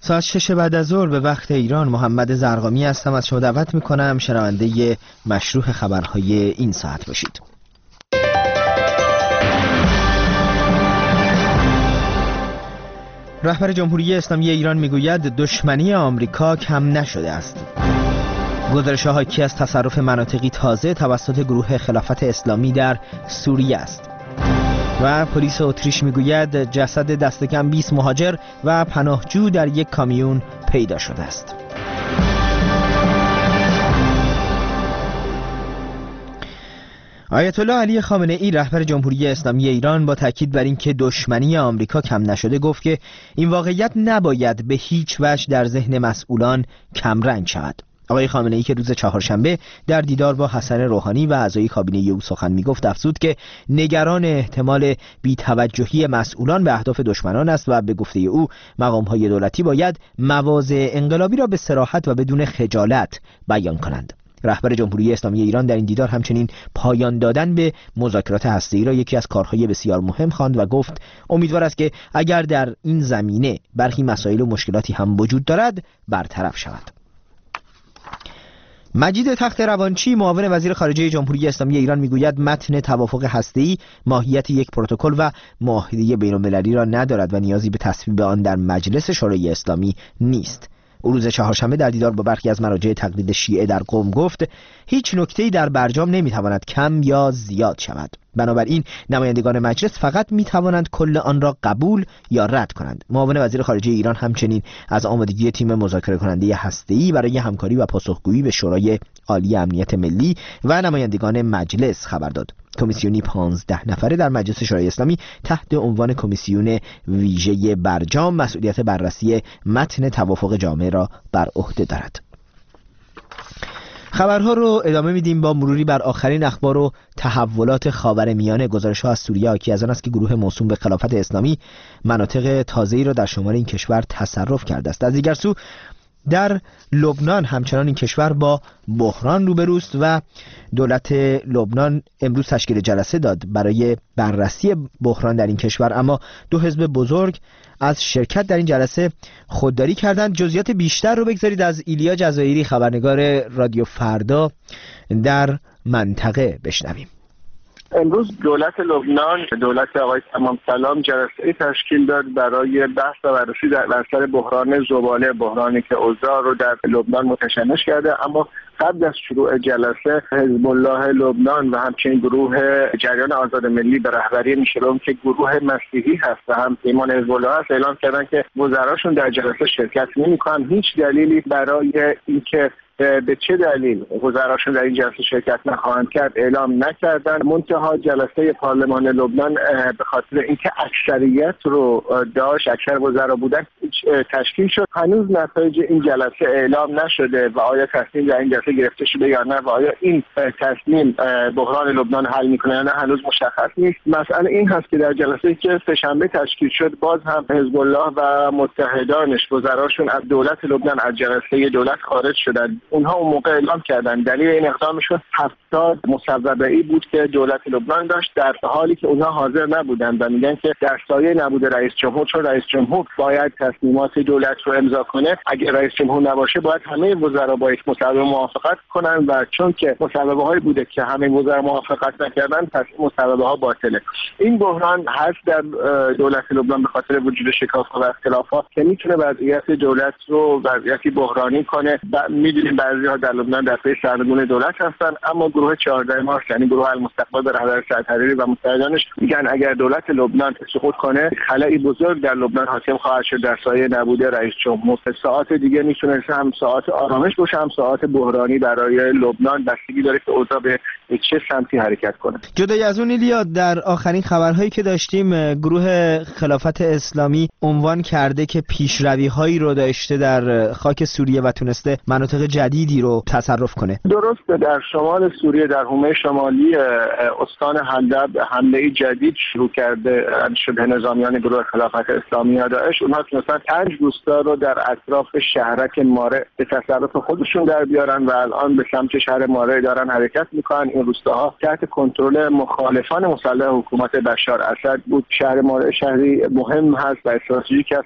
ساعت 6 بعد از ظهر به وقت ایران. محمد زرقامی هستم. از شما دعوت میکنم شنونده مشروح خبرهای این ساعت باشید. رهبر جمهوری اسلامی ایران میگوید دشمنی آمریکا کم نشده است. گزارش‌ها حاکی از تصرف مناطقی تازه توسط گروه خلافت اسلامی در سوریه است. و پلیس اتریش میگوید جسد دست کم 20 مهاجر و پناهجو در یک کامیون پیدا شده است. آیت الله علی خامنه ای رهبر جمهوری اسلامی ایران با تاکید بر اینکه دشمنی آمریکا کم نشده گفت که این واقعیت نباید به هیچ وجه در ذهن مسئولان کمرنگ شود. آقای خامنه ای که روز چهارشنبه در دیدار با حسن روحانی و اعضای کابینه او سخن میگفت افزود که نگران احتمال بی‌توجهی مسئولان به اهداف دشمنان است و به گفته او مقام‌های دولتی باید مواضع انقلابی را به صراحت و بدون خجالت بیان کنند. رهبر جمهوری اسلامی ایران در این دیدار همچنین پایان دادن به مذاکرات هسته‌ای را یکی از کارهای بسیار مهم خواند و گفت امیدوار است که اگر در این زمینه برخی مسائل و مشکلاتی هم وجود دارد برطرف شود. مجید تخت روانچی معاون وزیر خارجه جمهوری اسلامی ایران میگوید متن توافق هسته‌ای ماهیت یک پروتکل و معاهده بین‌المللی را ندارد و نیازی به تصویب آن در مجلس شورای اسلامی نیست. او روز چهارشنبه در دیدار با برخی از مراجع تقلید شیعه در قم گفت هیچ نکته‌ای در برجام نمیتواند کم یا زیاد شود. بنابراین نمایندگان مجلس فقط میتوانند کل آن را قبول یا رد کنند. معاون وزیر خارجه ایران همچنین از آمادگی تیم مذاکره کننده هسته‌ای برای همکاری و پاسخگویی به شورای عالی امنیت ملی و نمایندگان مجلس خبر داد. کمیسیونی 15 نفره در مجلس شورای اسلامی تحت عنوان کمیسیون ویژه برجام مسئولیت بررسی متن توافق جامع را بر عهده دارد. خبرها رو ادامه میدیم با مروری بر آخرین اخبار و تحولات خاورمیانه. گزارش‌ها از سوریه حاکی از آن است که گروه موسوم به خلافت اسلامی مناطق تازه‌ای را در شمال این کشور تصرف کرده است. از دیگر سو در لبنان همچنان این کشور با بحران روبروست و دولت لبنان امروز تشکیل جلسه داد برای بررسی بحران در این کشور، اما دو حزب بزرگ از شرکت در این جلسه خودداری کردند. جزئیات بیشتر رو بگذارید از ایلیا جزایری خبرنگار رادیو فردا در منطقه بشنویم. امروز دولت لبنان، دولت آقای تمام سلام جلسه‌ای تشکیل داد برای بحث و بررسی در اثر بحران زباله، بحرانی که اوضاع رو در لبنان متشنج کرده. اما قبل از شروع جلسه حزب الله لبنان و همچنین گروه جریان آزاد ملی به رهبری میشلون که گروه مسیحی هست و هم پیمان حزب الله هست اعلام کردن که وزراشون در جلسه شرکت نمی‌کنن. هیچ دلیلی برای اینکه به چه دلیل وزراشون در این جلسه شرکت نخواهند کرد اعلام نکردن. منتها جلسه پارلمان لبنان به خاطر اینکه اکثریت رو داشت، اکثر وزرا بودن، تشکیل شد. هنوز نتایج این جلسه اعلام نشده و آیا تصمیم در این جلسه گرفته شده یا نه و آیا این تصمیم بحران لبنان حل میکنه یا نه هنوز مشخص نیست. مسئله این هست که در جلسه‌ای که سه‌شنبه تشکیل شد باز هم حزب الله و متحدانش وزراشون از دولت لبنان از جلسه دولت خارج شدند. اونها اون موقع اعلام کردن دلیل این اقدامشون 70 مصوبه‌ای بود که دولت لبنان داشت، در حالی که اونها حاضر نبودن و میگن که در سایه نبود رئیس جمهور، چون رئیس جمهور باید تصمیمات دولت رو امضا کنه، اگه رئیس جمهور نباشه باید همه وزرا با یک مصوبه موافقت کنن و چون که مصوبه‌هایی بوده که همه وزرا موافقت نکردن پس مصوبه‌ها باطله. این بحران هست در دولت لبنان به خاطر وجود شکاف‌ها و اختلافات که میتونه وضعیت دولت رو وضعیتی بحرانی کنه. می‌دونیم بعضی‌ها در لبنان در پی سرنگون دولت هستن، اما گروه 14 مارس یعنی گروه المستقبل به رهبری سعد حریری و متحدانش میگن اگر دولت لبنان سقوط کنه خلایی بزرگ در لبنان حاکم خواهد شد در سایه نبود رئیس جمهور. ساعات دیگه میتونه هم ساعات آرامش باشه هم ساعات بحرانی برای لبنان، بستگی داره که اوضاع به چه سمتی حرکت کنه. جدای از اون ایلیا، در آخرین خبرهایی که داشتیم گروه خلافت اسلامی عنوان کرده که پیشروی‌هایی رو داشته در خاک سوریه و تونسته مناطق جدیدی رو تصرف کنه. درسته، در شمال سوریه در حومه شمالی استان حلب حمله جدید شروع کرده شبه نظامیان گروه خلافت اسلامی و داعش. اونها تونستن 5 روستا رو در اطراف شهرک ماره به تصرف خودشون در بیارن و الان به سمت شهر ماره دارن حرکت میکنن. این روستاها تحت کنترل مخالفان مسلح حکومت بشار اسد بود. شهر ماره شهری مهم هست و استراتژیک است که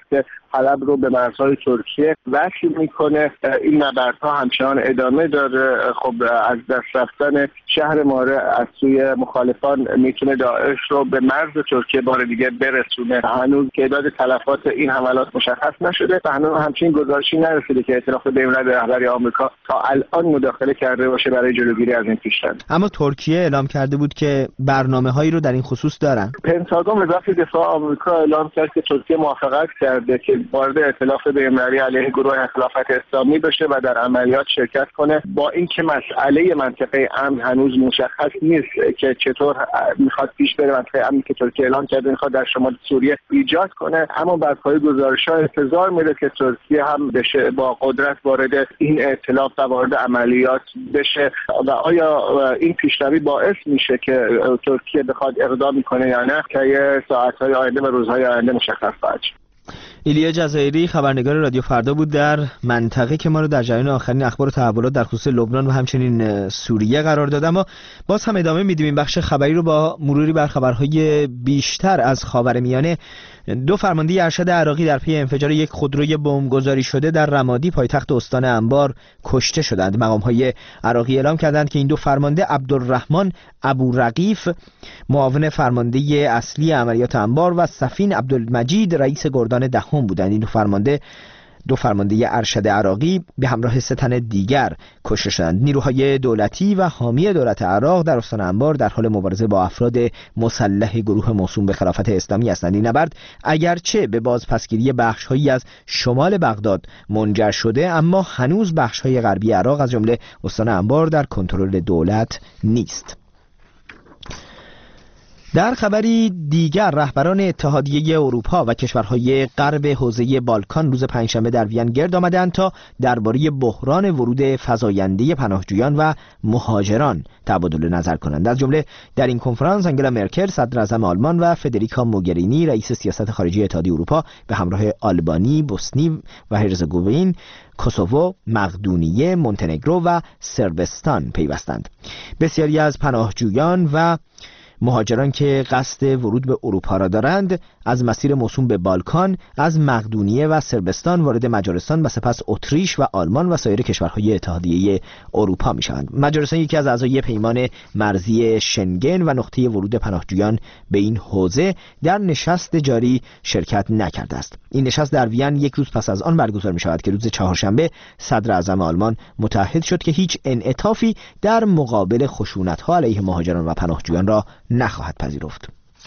حلب رو به مرزهای ترکیه وصل میکنه. این نبردها همچنان ادامه داره. خب از دست رفتن شهر ماره از سوی مخالفان میتونه داعش رو به مرز ترکیه بار دیگه برسونه. هنوز تعداد تلفات این حملات مشخص نشده و هنوز همچین گزارشی نرسیده که ائتلاف بین‌المللی رهبری آمریکا تا الان مداخله کرده باشه برای جلوگیری از این پیشرفت. اما ترکیه اعلام کرده بود که برنامه‌هایی رو در این خصوص دارن. پنتاگون وزارت دفاع آمریکا اعلام کرد که ترکیه موافقت کرده که وارد ائتلاف بین‌المللی علیه گروه خلافت اسلامی بشه و در عملیات شرکت کنه، با اینکه مسئله منطقه امن هنوز مشخص نیست که چطور میخواد پیش بره. منطقه امنی که ترکیه اعلام کرده میخواد در شمال سوریه ایجاد کنه، اما بر پایه گزارش‌ها انتظار میره که ترکیه هم بشه با قدرت وارد این ائتلاف و وارد عملیات بشه و آیا این پیشروی باعث میشه که ترکیه بخواد اقدام کنه یا نه که ساعت‌های آینده و روزهای آینده مشخص خواهد شد. ایلیا جزایری خبرنگار رادیو فردا بود در منطقه که ما رو در جریان آخرین اخبار و تحولات در خصوص لبنان و همچنین سوریه قرار داد. اما باز هم ادامه میدیم این بخش خبری رو با مروری بر خبرهای بیشتر از خاورمیانه. 2 فرمانده ارشد عراقی در پی انفجار یک خودروی بمبگذاری شده در رمادی پایتخت استان انبار کشته شدند. مقام‌های عراقی اعلام کردند که این 2 فرمانده عبدالرحمن ابورقیف معاون فرمانده اصلی عملیات انبار و صفین عبدالمجید رئیس گردان دهم بودند. این 2 فرمانده ارشد عراقی به همراه 3 تن دیگر کشته شدند. نیروهای دولتی و حامی دولت عراق در استان انبار در حال مبارزه با افراد مسلح گروه موسوم به خلافت اسلامی هستند. این نبرد اگرچه به بازپسگیری بخش‌هایی از شمال بغداد منجر شده، اما هنوز بخش‌های غربی عراق از جمله استان انبار در کنترل دولت نیست. در خبری دیگر رهبران اتحادیه اروپا و کشورهای غرب حوزه بالکان روز پنجشنبه در وین گرد آمدند تا درباره بحران ورود فزاینده پناهجویان و مهاجران تبادل نظر کنند. از جمله در این کنفرانس انگلا مرکل صدر اعظم آلمان و فدریکا موگرینی رئیس سیاست خارجی اتحادیه اروپا به همراه آلبانی، بوسنی و هرزگوین، کوسوو، مقدونیه، مونتنگرو و صربستان پیوستند. بسیاری از پناهجویان و مهاجران که قصد ورود به اروپا را دارند از مسیر موسوم به بالکان، از مقدونیه و صربستان وارد مجارستان و سپس اتریش و آلمان و سایر کشورهای اتحادیه اروپا می شوند. مجارستان یکی از اعضای پیمان مرزی شنگن و نقطه ورود پناهجویان به این حوزه در نشست جاری شرکت نکرده است. این نشست در وین یک روز پس از آن برگزار می شود که روز چهارشنبه صدر اعظم آلمان متعهد شد که هیچ انعطافی در مقابل خشونت‌ها علیه مهاجران و پناهجویان را نخواهد پذیرفت.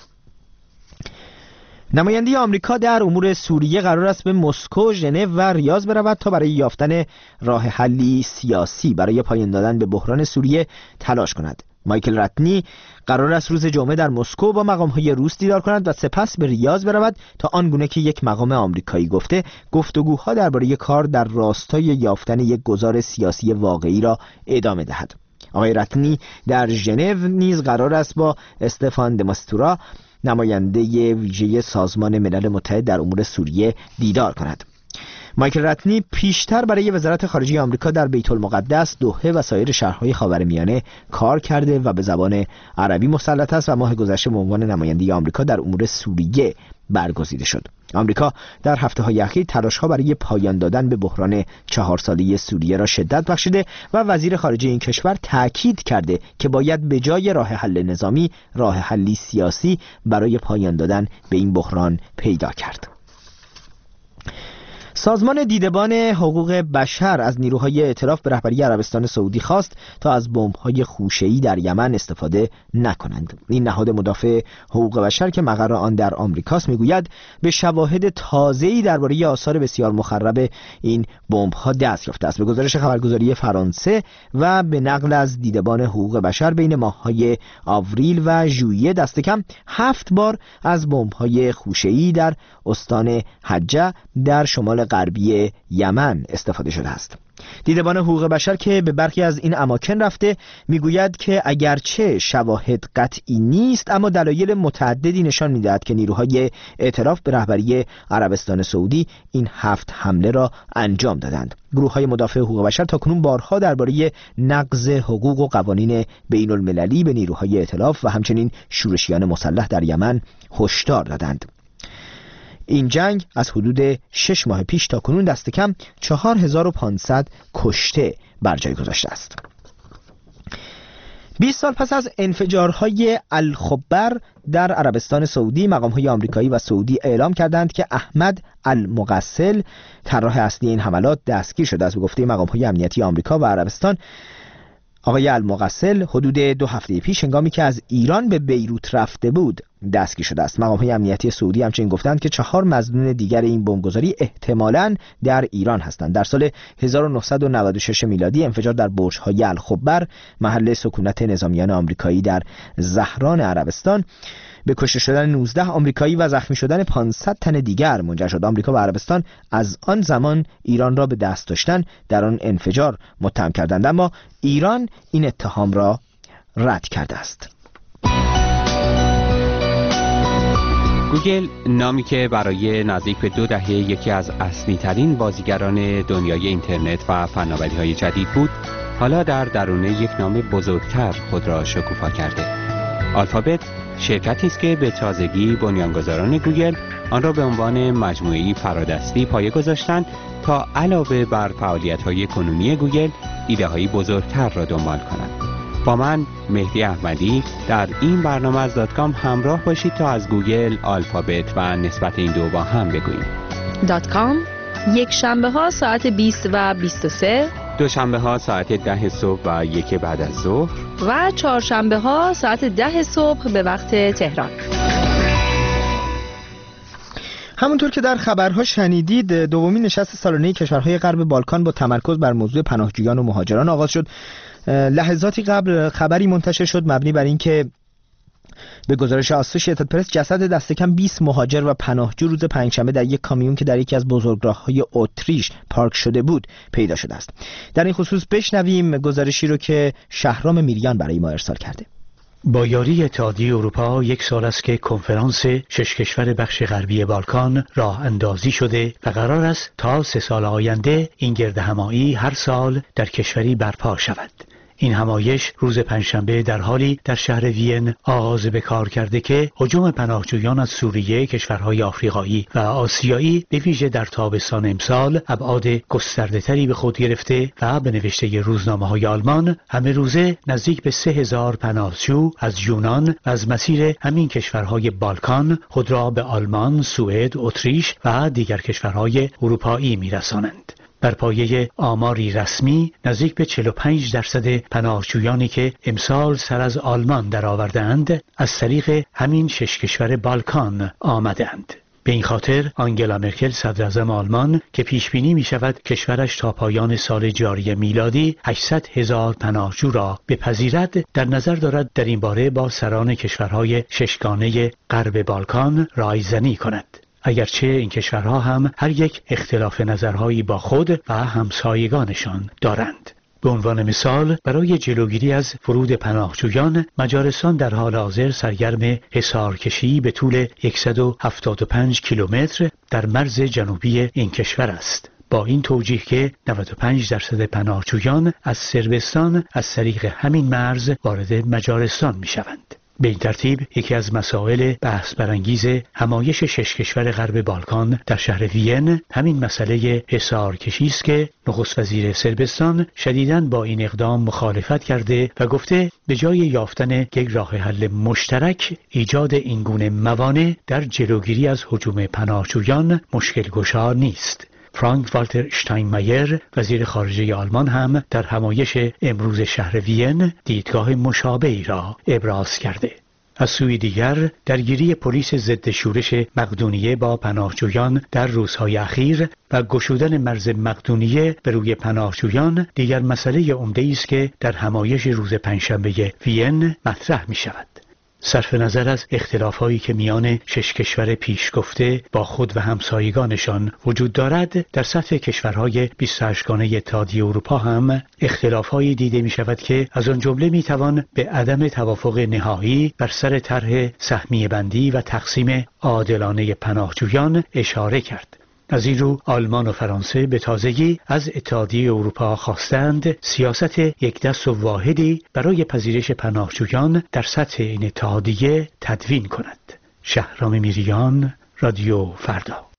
نماینده آمریکا در امور سوریه قرار است به مسکو، ژنو و ریاض برود تا برای یافتن راه حلی سیاسی برای پایان دادن به بحران سوریه تلاش کند. مایکل رتنی قرار است روز جمعه در مسکو با مقام‌های روس دیدار کند و سپس به ریاض برود تا آنگونه که یک مقام آمریکایی گفته گفتگوها درباره کار در راستای یافتن یک گذار سیاسی واقعی را ادامه دهد. آقای رتنی در ژنو نیز قرار است با استفان دماستورا نماینده ویژه سازمان ملل متحد در امور سوریه دیدار کند. مایکل رتنی پیشتر برای وزارت خارجه آمریکا در بیت المقدس، دوحه و سایر شهرهای خاورمیانه کار کرده و به زبان عربی مسلط است و ماه گذشته به عنوان نماینده آمریکا در امور سوریه برگزیده شد. آمریکا در هفته‌های اخیر تلاش‌ها برای پایان دادن به بحران 4 ساله سوریه را شدت بخشیده و وزیر خارجه این کشور تأکید کرده که باید به جای راه حل نظامی، راه حلی سیاسی برای پایان دادن به این بحران پیدا کرد. سازمان دیدبان حقوق بشر از نیروهای ائتلاف به رهبری عربستان سعودی خواست تا از بمب‌های خوشه‌ای در یمن استفاده نکنند. این نهاد مدافع حقوق بشر که مقر آن در آمریکاست میگوید به شواهد تازه‌ای درباره آثار بسیار مخرب این بمب‌ها دست یافته است. به گزارش خبرگزاری فرانسه و به نقل از دیدبان حقوق بشر بین ماه‌های آوریل و ژوئیه دست کم 7 بار از بمب‌های خوشه‌ای در استان حجه در شمال غربی یمن استفاده شده است. دیدبان حقوق بشر که به برخی از این اماکن رفته میگوید که اگرچه شواهد قطعی نیست، اما دلایل متعددی نشان میدهد که نیروهای ائتلاف به رهبری عربستان سعودی این 7 حمله را انجام دادند. گروه‌های مدافع حقوق بشر تاکنون بارها درباره نقض حقوق و قوانین بین المللی به نیروهای ائتلاف و همچنین شورشیان مسلح در یمن هشدار دادند. این جنگ از حدود 6 ماه پیش تا کنون دست کم 4500 کشته بر جای گذاشته است. 20 سال پس از انفجارهای الخبر در عربستان سعودی، مقام‌های آمریکایی و سعودی اعلام کردند که احمد المغسل، طراح اصلی این حملات، دستگیر شده است. به گفته مقام‌های امنیتی آمریکا و عربستان، آقای المغسل حدود 2 هفته پیش هنگامی که از ایران به بیروت رفته بود دستگیر شده است. مقام‌های امنیتی سعودی همچنین گفتند که 4 مظنون دیگر این بمبگذاری احتمالاً در ایران هستند. در سال 1996 میلادی انفجار در برج‌های الخبر، محل سکونت نظامیان آمریکایی در زهران عربستان، به کشته شدن 19 آمریکایی و زخمی شدن 500 تن دیگر منجر شد. آمریکا و عربستان از آن زمان ایران را به دست داشتن در آن انفجار متهم کردند، اما ایران این اتهام را رد کرده است. گوگل، نامی که برای نزدیک به 2 دهه یکی از اصلی ترین بازیگران دنیای اینترنت و فناوری‌های جدید بود، حالا در درون یک نام بزرگتر خود را شکوفا کرده. آلفابت شرکتی است که به تازگی بنیانگذاران گوگل آن را به عنوان مجموعه‌ای فرادستی پایه گذاشتند تا علاوه بر فعالیت‌های کنونی گوگل، ایده‌های بزرگتر را دنبال کنند. با من مهدی احمدی در این برنامه از .com همراه باشید تا از گوگل، آلفابت و نسبت این دو با هم بگوییم. .com یک شنبه ها ساعت 20 و 23، دوشنبه ها ساعت 10 صبح و 1 بعد از ظهر و چهارشنبه ها ساعت 10 صبح به وقت تهران. همونطور که در خبرها شنیدید، دومین نشست سالانه کشورهای غرب بالکان با تمرکز بر موضوع پناهجویان و مهاجران آغاز شد. لحظاتی قبل خبری منتشر شد مبنی بر اینکه به گزارش آسوشییتد پرس جسد دست کم 20 مهاجر و پناهجو روز پنجشنبه در یک کامیون که در یکی از بزرگراه‌های اتریش پارک شده بود پیدا شده است. در این خصوص بشنویم گزارشی رو که شهرام میریان برای ما ارسال کرده. با یاری اتحادیه اروپا 1 سال است که کنفرانس 6 کشور بخش غربی بالکان راه اندازی شده و قرار است تا 3 سال آینده این گردهمایی هر سال در کشوری برپا شود. این همایش روز پنجشنبه در حالی در شهر وین آغاز به کار کرده که هجوم پناهجویان از سوریه، کشورهای آفریقایی و آسیایی به ویژه در تابستان امسال ابعاد گسترده‌تری به خود گرفته و به نوشته روزنامه‌های آلمان همه روزه نزدیک به 3000 پناهجو از یونان و از مسیر همین کشورهای بالکان خود را به آلمان، سوئد، اتریش و دیگر کشورهای اروپایی می‌رسانند. بر پایه آماری رسمی نزدیک به 45% پناهجویانی که امسال سر از آلمان درآوردند از طریق همین 6 کشور بالکان آمدند. به این خاطر آنگلا مرکل صدراعظم آلمان که پیش بینی می شود کشورش تا پایان سال جاری میلادی 800,000 پناهجو را بپذیرد، در نظر دارد در این باره با سران کشورهای ششگانه غرب بالکان رایزنی کند. اگرچه این کشورها هم هر یک اختلاف نظرهایی با خود و همسایگانشان دارند. به عنوان مثال برای جلوگیری از ورود پناهجویان، مجارستان در حال حاضر سرگرم حصارکشی به طول 175 کیلومتر در مرز جنوبی این کشور است. با این توجیه که 95% پناهجویان از صربستان از طریق همین مرز وارد مجارستان می شوند. به این ترتیب یکی از مسائل بحث برانگیز همایش 6 کشور غرب بالکان در شهر وین همین مسئله حصارکشی است که نخست وزیر صربستان شدیداً با این اقدام مخالفت کرده و گفته به جای یافتن یک راه حل مشترک، ایجاد این گونه موانع در جلوگیری از هجوم پناهجویان مشکل گشا نیست. فرانک والتر شتاینمایر وزیر خارجه آلمان هم در همایش امروز شهر وین دیدگاه مشابهی را ابراز کرده. از سوی دیگر درگیری پلیس ضد شورش مقدونیه با پناهجویان در روزهای اخیر و گشودن مرز مقدونیه به روی پناهجویان دیگر مسئله عمده‌ای است که در همایش روز پنجشنبه وین مطرح می شود. صرف نظر از اختلافایی که میان 6 کشور پیشگفته با خود و همسایگانشان وجود دارد، در سطح کشورهای 28گانه اتحادیه اروپا هم اختلافایی دیده می شود که از آن جمله می توان به عدم توافق نهایی بر سر طرح سهمیه بندی و تقسیم عادلانه پناهجویان اشاره کرد. از این رو آلمان و فرانسه به تازگی از اتحادیه اروپا خواستند سیاست یک دست و واحدی برای پذیرش پناهجویان در سطح این اتحادیه تدوین کند. شهرام میریان، رادیو فردا.